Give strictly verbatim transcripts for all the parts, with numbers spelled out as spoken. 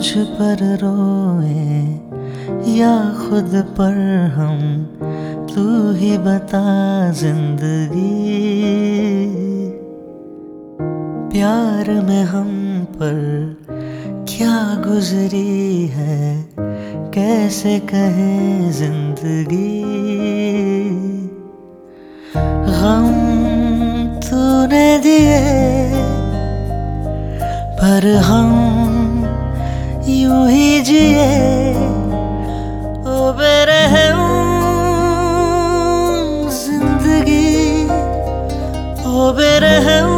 तुझ पर रोए या खुद पर हम, तू ही बता जिंदगी। प्यार में हम पर क्या गुजरी है, कैसे कहें जिंदगी। गम तूने दिए पर हम यूं ही जिए। ओ बेरहम जिंदगी, ओ बेरहम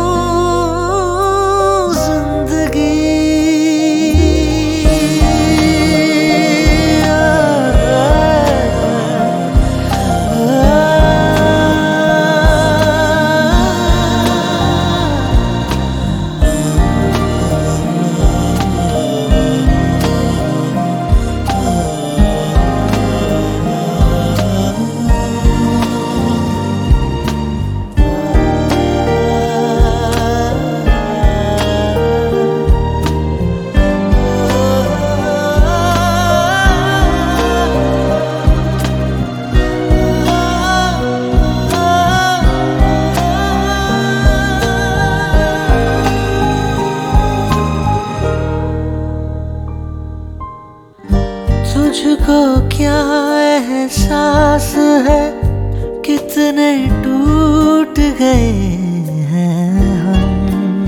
तुझको क्या एहसास है, कितने टूट गए हैं हम।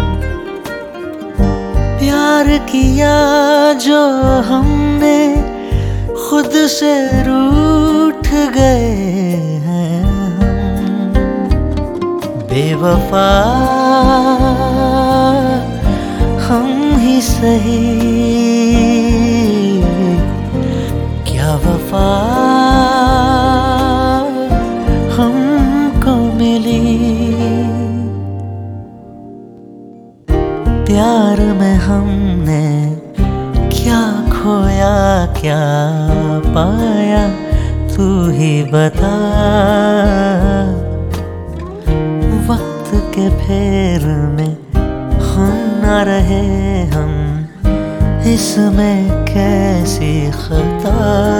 प्यार किया जो हमने खुद से रूठ गए हैं हम। बेवफा हम ही सही, वफा हमको मिली। प्यार में हमने क्या खोया क्या पाया, तू ही बता। वक्त के फेर में हम न रहे हम, इसमें कैसी खता।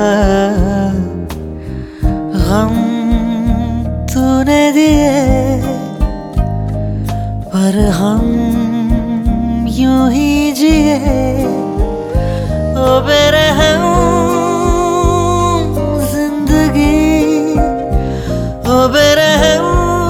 गम तूने दिए पर हम यूं ही जिए। ओ बेरहम जिंदगी, ओ बेरहम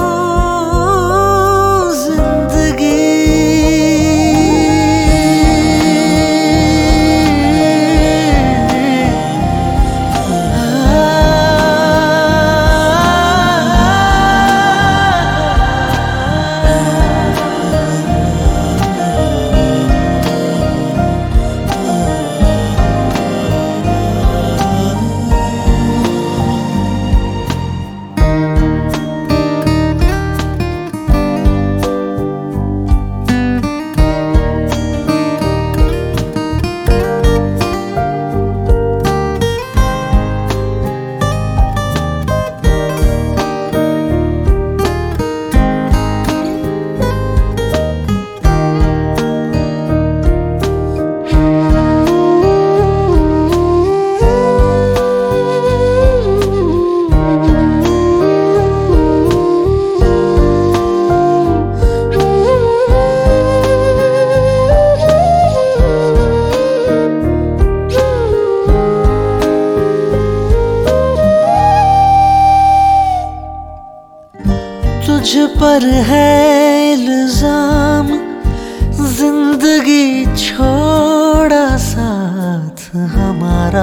तुझ पर है इल्जाम, जिंदगी छोड़ा साथ हमारा।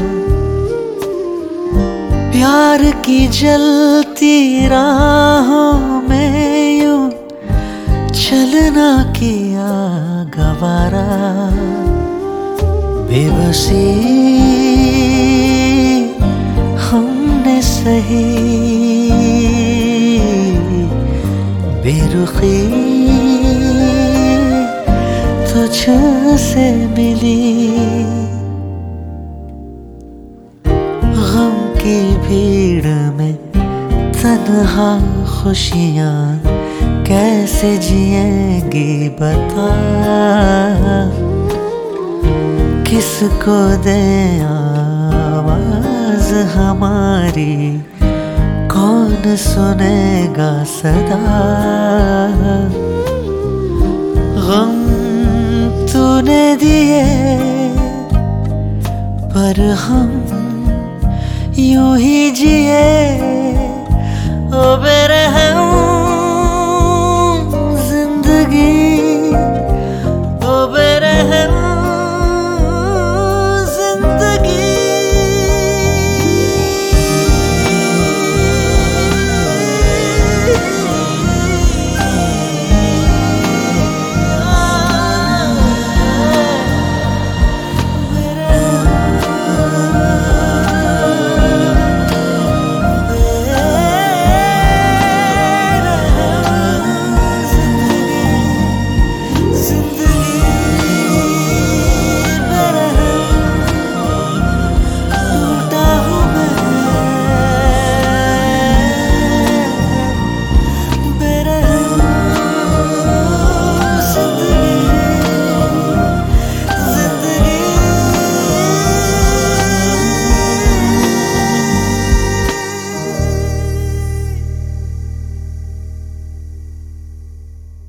प्यार की जलती राहों में यूं चलना किया गवारा। बेबसी हमने सही, बेरुखी तुझसे मिली। गम की भीड़ में तन्हा खुशियाँ कैसे जिएंगी बता। किसको दे आवाज हमारी, कौन सुनेगा सदा। गम तूने दिए पर हम यूं ही जिए,